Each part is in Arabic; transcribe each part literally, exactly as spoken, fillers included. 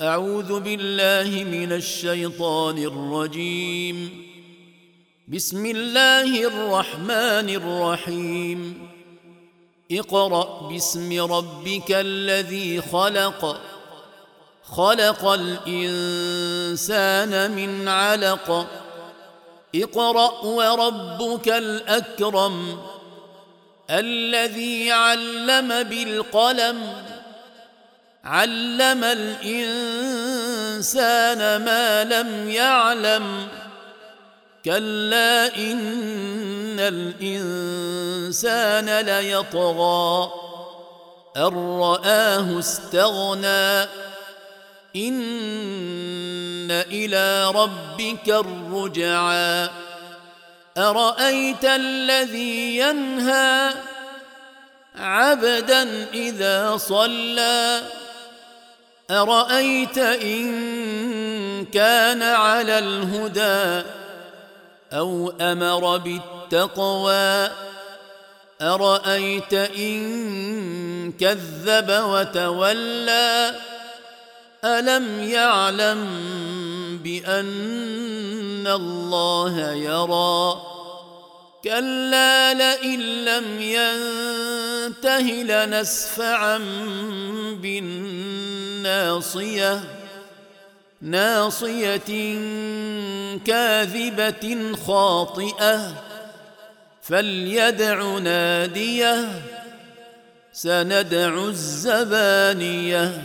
أعوذ بالله من الشيطان الرجيم. بسم الله الرحمن الرحيم. اقرأ باسم ربك الذي خلق خلق الإنسان من علق اقرأ وربك الأكرم الذي علم بالقلم علم الإنسان ما لم يعلم كلا إن الإنسان ليطغى أن رآه استغنى إن إلى ربك الرجعى أرأيت الذي ينهى عبدا إذا صلى أرأيت إن كان على الهدى أو أمر بالتقوى أرأيت إن كذب وتولى ألم يعلم بأن الله يرى كلا لئن لم ينته لنسفعا بالناصية ناصية كاذبة خاطئة فليدع ناديه سندع الزبانية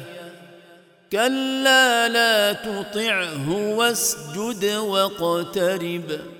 كلا لا تطعه واسجد واقترب